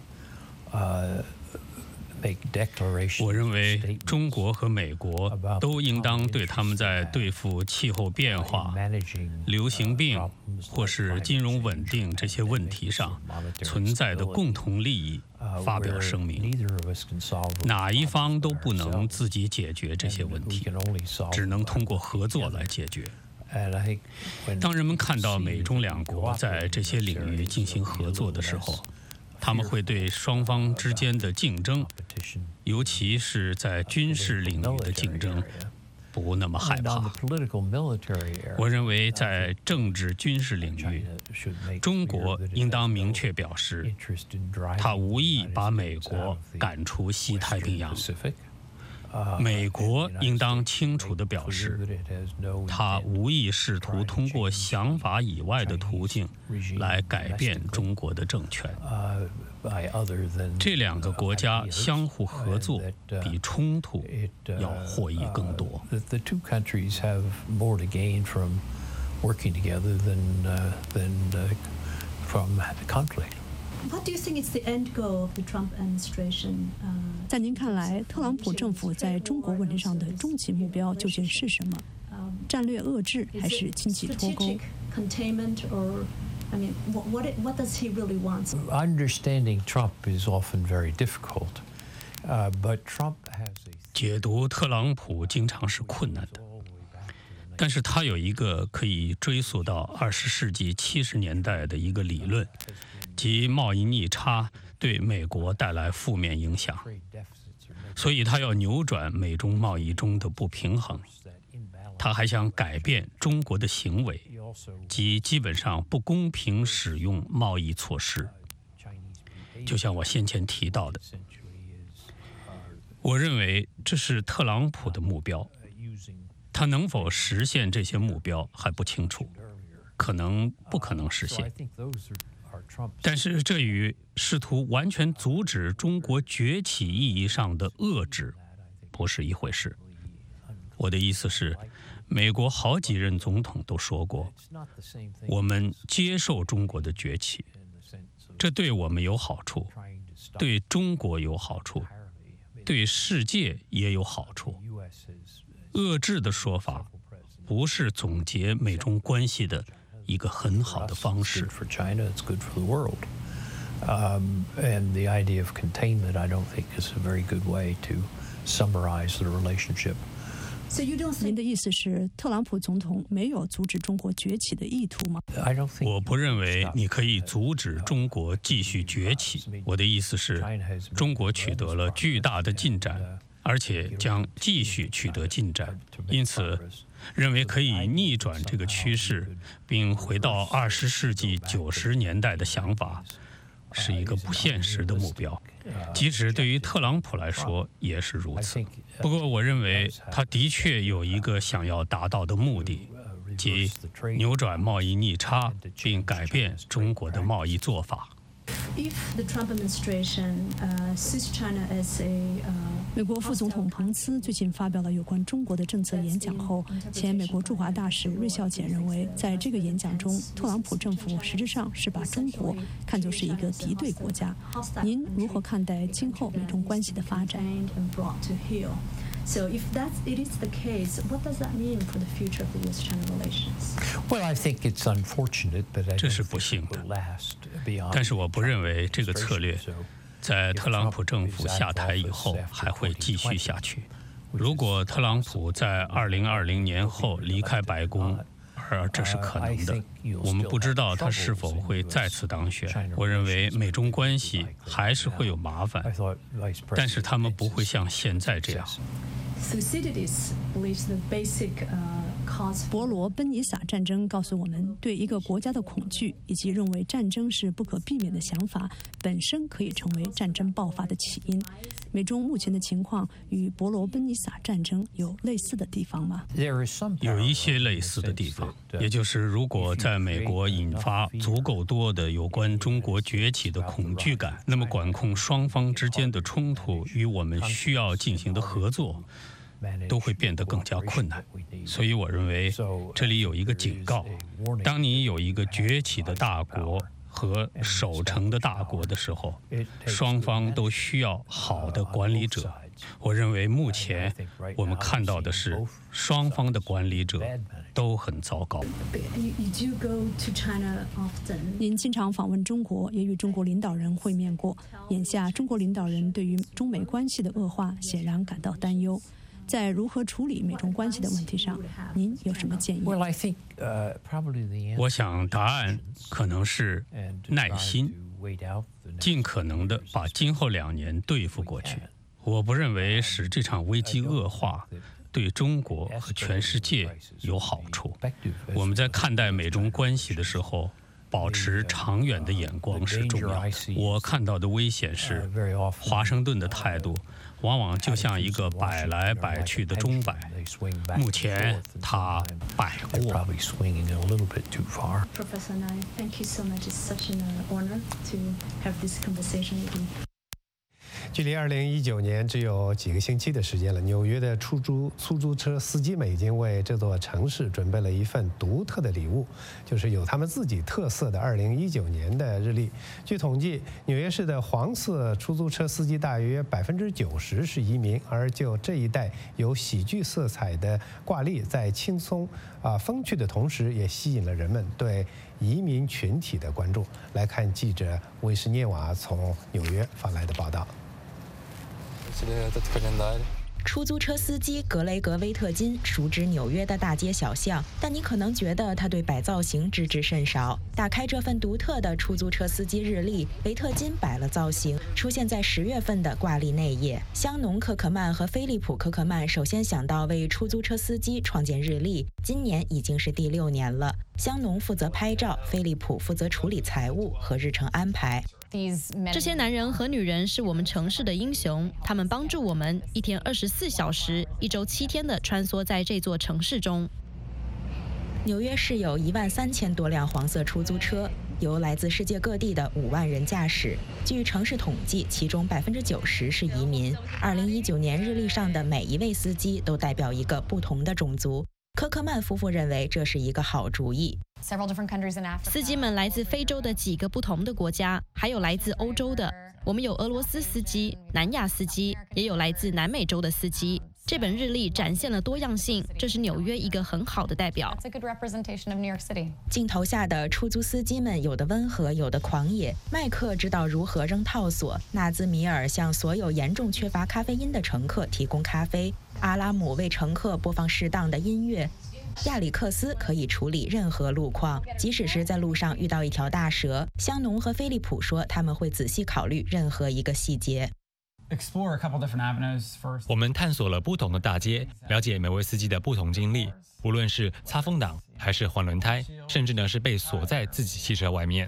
我认为中国和美国都应当对他们在对付气候变化、流行病或是金融稳定这些问题上存在的共同利益发表声明。哪一方都不能自己解决这些问题，只能通过合作来解决。当人们看到美中两国在这些领域进行合作的时候，他们会对双方之间的竞争，尤其是在军事领域的竞争， 不那么害怕。我认为在政治军事领域，中国应当明确表示，他无意把美国赶出西太平洋。美国应当清楚地表示，他无意试图通过想法以外的途径来改变中国的政权。这两个国家相互合作，比冲突要获益更多。 The two countries have more to gain from working together than from conflict. What do you think is the end goal of the Trump administration? 在您看来，特朗普政府在中国问题上的终极目标究竟是什么？战略遏制还是经济脱钩？ I mean, what does he really want? Understanding Trump is often very difficult, but Trump has a 解读特朗普经常是困难的，但是他有一个可以追溯到20世纪70年代的一个理论，即贸易逆差对美国带来负面影响，所以他要扭转美中贸易中的不平衡。他还想改变中国的行为，即基本上不公平使用贸易措施。就像我先前提到的，我认为这是特朗普的目标。他能否实现这些目标还不清楚，可能不可能实现。但是这与试图完全阻止中国崛起意义上的遏制不是一回事。我的意思是，美国好几任总统都说过，我们接受中国的崛起，这对我们有好处，对中国有好处，对世界也有好处。遏制的说法不是总结美中关系的一个很好的方式。 And the idea of containment, I don't think, is a very good way to summarize the relationship. 您的意思是，特朗普总统没有阻止中国崛起的意图吗？ 我不认为你可以阻止中国继续崛起。我的意思是，中国取得了巨大的进展，而且将继续取得进展。因此，认为可以逆转这个趋势，并回到20世纪90年代的想法，是一个不现实的目标。即使对于特朗普来说也是如此。不过，我认为他的确有一个想要达到的目的，即扭转贸易逆差，并改变中国的贸易做法。 美国副总统彭斯最近发表了有关中国的政策演讲后，前美国驻华大使芮孝俭认为，在这个演讲中，特朗普政府实质上是把中国看作是一个敌对国家。您如何看待今后美中关系的发展？ So if it is the case, what does that mean for the future of the U.S.-China relations? Well, I think it's unfortunate, but I 这是不幸的。但是我不认为这个策略在特朗普政府下台以后还会继续下去。如果特朗普在2020年后离开白宫，而这是可能的，我们不知道他是否会再次当选。我认为美中关系还是会有麻烦，但是他们不会像现在这样。 博罗奔尼撒战争告诉我们，对一个国家的恐惧以及认为战争是不可避免的想法，本身可以成为战争爆发的起因。美中目前的情况与博罗奔尼撒战争有类似的地方吗？ 有一些类似的地方，也就是如果在美国引发足够多的有关中国崛起的恐惧感，那么管控双方之间的冲突与我们需要进行的合作都会变得更加困难。所以我认为这里有一个警告：当你有一个崛起的大国和守成的大国的时候，双方都需要好的管理者。我认为目前我们看到的是，双方的管理者都很糟糕。 您经常访问中国，也与中国领导人会面过。眼下，中国领导人对于中美关系的恶化显然感到担忧。在如何处理美中关系的问题上，您有什么建议？ 我想答案可能是耐心，尽可能的把今后2年对付过去。我不认为使这场危机恶化对中国和全世界有好处。我们在看待美中关系的时候，保持长远的眼光是重要的。我看到的危险是，华盛顿的态度往往就像一个摆来摆去的钟摆，目前它摆过。 Professor Nai, thank you so much. It's such an honor to have this conversation with you. 距离2019年只有几个星期的时间了，纽约的出租车司机们已经为这座城市准备了一份独特的礼物，就是有他们自己特色的2019年的日历。据统计，纽约市的黄色出租车司机大约90%是移民，而就这一代有喜剧色彩的挂历，在轻松风趣的同时，也吸引了人们对移民群体的关注。来看记者维什涅瓦从纽约发来的报道。 出租车司机格雷格·威特金熟知纽约的大街小巷，但你可能觉得他对摆造型知之甚少。打开这份独特的出租车司机日历，维特金摆了造型，出现在10月份的挂历内页。香农·科克曼和菲利普·科克曼首先想到为出租车司机创建日历，今年已经是第6年了。香农负责拍照，菲利普负责处理财务和日程安排。 这些男人和女人是我们城市的英雄，他们帮助我们一天24小时、1周7天的穿梭在这座城市中。 纽约市有13000多辆黄色出租车，由来自世界各地的5万人驾驶。据城市统计，其中90%是移民。2019年日历上的每一位司机都代表一个不同的种族。科克曼夫妇认为这是一个好主意。 司机们来自非洲的几个不同的国家，还有来自欧洲的。我们有俄罗斯司机、南亚司机，也有来自南美洲的司机。这本日历展现了多样性，这是纽约一个很好的代表。 镜头下的出租司机们有的温和，有的狂野。麦克知道如何扔套索，纳兹米尔向所有严重缺乏咖啡因的乘客提供咖啡，阿拉姆为乘客播放适当的音乐。亚里克斯可以处理任何路况，即使是在路上遇到一条大蛇。香农和菲利普说，他们会仔细考虑任何一个细节。 我们探索了不同的大街，了解每位司机的不同经历，无论是擦风挡，还是换轮胎，甚至呢是被锁在自己汽车外面。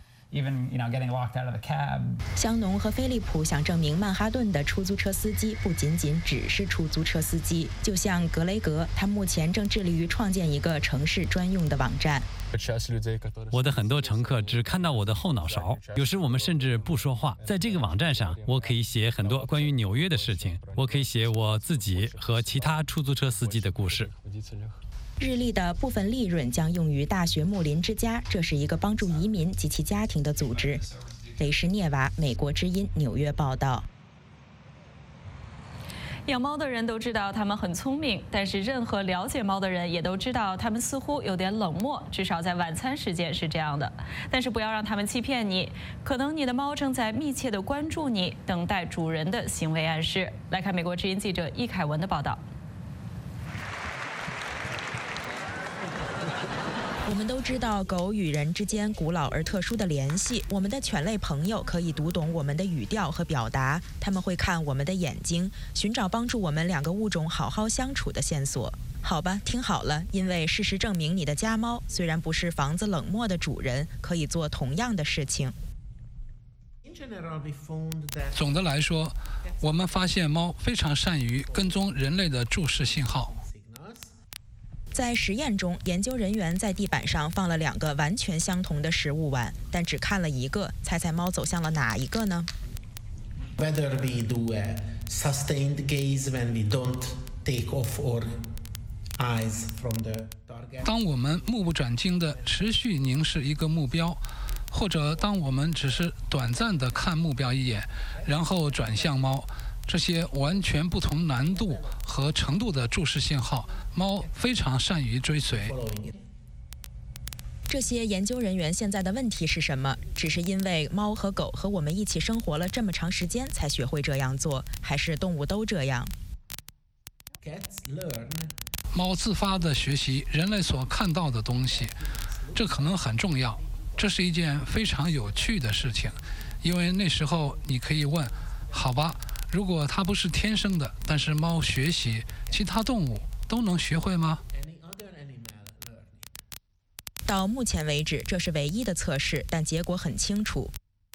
香农和菲利普想证明曼哈顿的出租车司机不仅仅只是出租车司机，就像格雷格，他目前正致力于创建一个城市专用的网站。 我的很多乘客只看到我的后脑勺，有时我们甚至不说话。在这个网站上，我可以写很多关于纽约的事情，我可以写我自己和其他出租车司机的故事。 日历的部分利润将用于大学睦邻之家，这是一个帮助移民及其家庭的组织。维什涅瓦，美国之音，纽约报道。 养猫的人都知道它们很聪明，但是任何了解猫的人也都知道它们似乎有点冷漠，至少在晚餐时间是这样的。但是不要让它们欺骗你，可能你的猫正在密切地关注你，等待主人的行为暗示。来看美国之音记者易凯文的报道。 我们都知道狗与人之间古老而特殊的联系，我们的犬类朋友可以读懂我们的语调和表达，他们会看我们的眼睛，寻找帮助我们2个物种好好相处的线索。好吧，听好了，因为事实证明你的家猫虽然不是房子冷漠的主人，可以做同样的事情。 总的来说，我们发现猫非常善于跟踪人类的注视信号。 在实验中，研究人员在地板上放了2个完全相同的食物碗，但只看了一个。猜猜猫走向了哪一个呢？ Whether we do a sustained gaze when we don't take off our eyes from the target. 当我们目不转睛地持续凝视一个目标，或者当我们只是短暂地看目标一眼，然后转向猫。这些完全不同难度和程度的注视信号，猫非常善于追随。 这些研究人员现在的问题是什么？只是因为猫和狗和我们一起生活了这么长时间才学会这样做，还是动物都这样？ 猫自发地学习人类所看到的东西，这可能很重要。这是一件非常有趣的事情，因为那时候你可以问：好吧，如果它不是天生的，但是猫学习，其他动物都能学会吗？ 到目前为止，这是唯一的测试，但结果很清楚。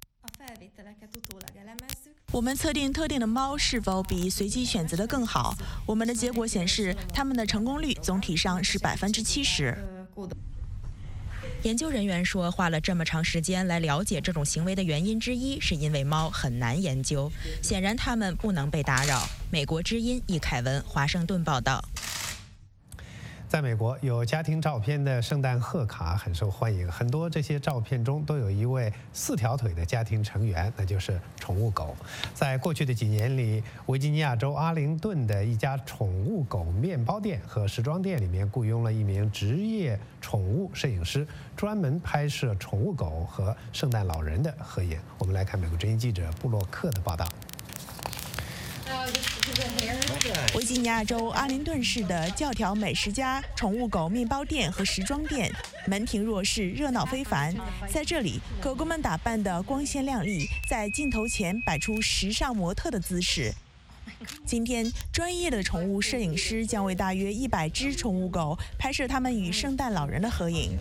我们测定特定的猫是否比随机选择的更好，我们的结果显示，它们的成功率总体上是70%。研究人员说，花了这么长时间来了解这种行为的原因之一，是因为猫很难研究，显然它们不能被打扰。美国之音易凯文，华盛顿报道。 在美国，有家庭照片的圣诞贺卡很受欢迎，很多这些照片中都有一位4条腿的家庭成员，那就是宠物狗。在过去的几年里，维吉尼亚州阿灵顿的一家宠物狗面包店和时装店里面雇佣了一名职业宠物摄影师，专门拍摄宠物狗和圣诞老人的合影。我们来看美国之音记者布洛克的报道。 维吉尼亚州阿灵顿市的教条美食家宠物狗面包店和时装店门庭若市，热闹非凡。在这里，狗狗们打扮得光鲜亮丽，在镜头前摆出时尚模特的姿势。今天，专业的宠物摄影师将为大约100只宠物狗拍摄它们与圣诞老人的合影。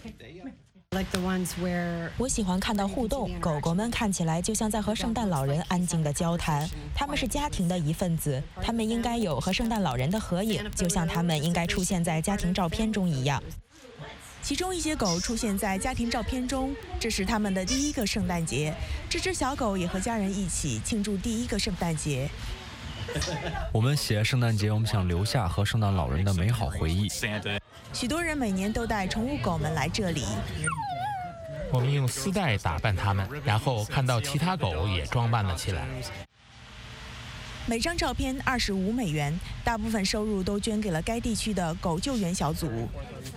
我喜欢看到互动，狗狗们看起来就像在和圣诞老人安静地交谈。他们是家庭的一份子，他们应该有和圣诞老人的合影，就像他们应该出现在家庭照片中一样。其中一些狗出现在家庭照片中，这是他们的第一个圣诞节。这只小狗也和家人一起庆祝第一个圣诞节。 我们写圣诞节，我们想留下和圣诞老人的美好回忆。 许多人每年都带宠物狗们来这里。 我们用丝带打扮它们，然后看到其他狗也装扮了起来。 每张照片25美元，大部分收入都捐给了该地区的狗救援小组。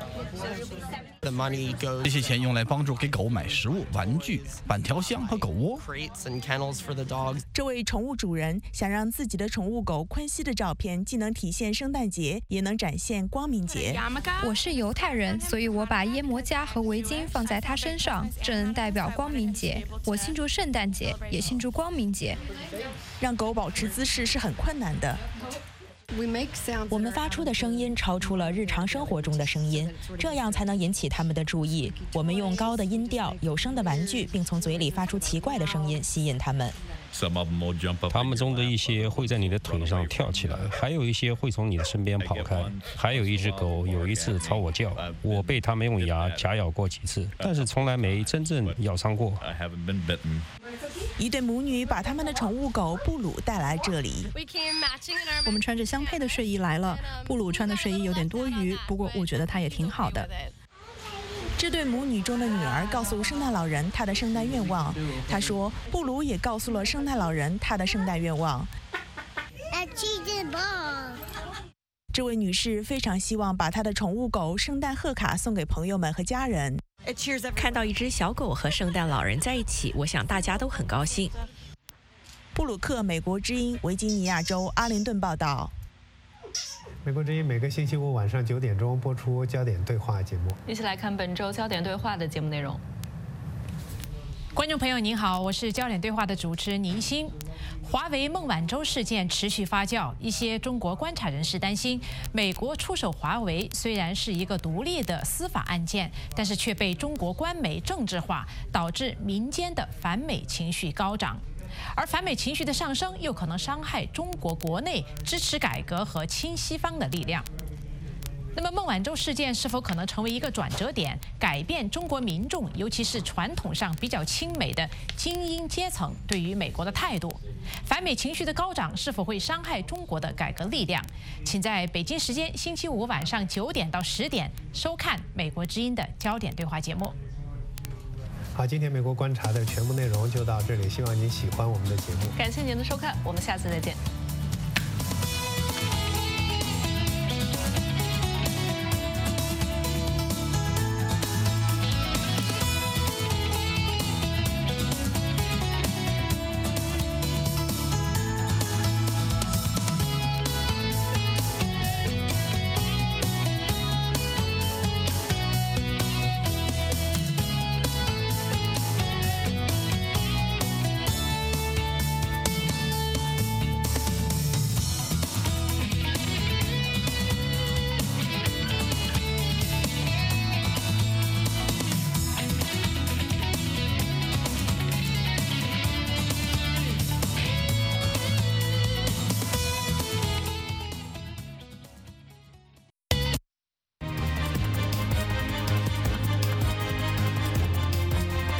这些钱用来帮助给狗买食物、玩具、板条箱和狗窝。 这位宠物主人想让自己的宠物狗昆西的照片既能体现圣诞节，也能展现光明节。 我是犹太人，所以我把烟魔夹和围巾放在他身上，这能代表光明节。我庆祝圣诞节，也庆祝光明节。 让狗保持姿势是很困难的。我们发出的声音超出了日常生活中的声音，这样才能引起他们的注意。我们用高的音调、有声的玩具，并从嘴里发出奇怪的声音吸引他们。 他们中的一些会在你的腿上跳起来，还有一些会从你的身边跑开。还有一只狗有一次朝我叫，我被它们用牙夹咬过几次，但是从来没真正咬伤过。 一对母女把他们的宠物狗布鲁带来这里。 我们穿着相配的睡衣来了。布鲁穿的睡衣有点多余，不过我觉得它也挺好的。 这对母女中的女儿告诉圣诞老人她的圣诞愿望。她说，布鲁也告诉了圣诞老人他的圣诞愿望。这位女士非常希望把她的宠物狗圣诞贺卡送给朋友们和家人。 看到一只小狗和圣诞老人在一起，我想大家都很高兴。 布鲁克，美国之音，维吉尼亚州阿灵顿报道。 美国之音每个星期五晚上9点钟播出焦点对话节目。 一起来看本周焦点对话的节目内容。 观众朋友您好，我是焦点对话的主持人倪欣。华为孟晚舟事件持续发酵，一些中国观察人士担心，美国出手华为虽然是一个独立的司法案件，但是却被中国官媒政治化，导致民间的反美情绪高涨。而反美情绪的上升，又可能伤害中国国内支持改革和亲西方的力量。那么孟晚舟事件是否可能成为一个转折点，改变中国民众，尤其是传统上比较亲美的精英阶层对于美国的态度？反美情绪的高涨是否会伤害中国的改革力量？请在北京时间星期五晚上9点到10点收看美国之音的焦点对话节目。 好，今天美国观察的全部内容就到这里，希望您喜欢我们的节目。 感谢您的收看，我们下次再见。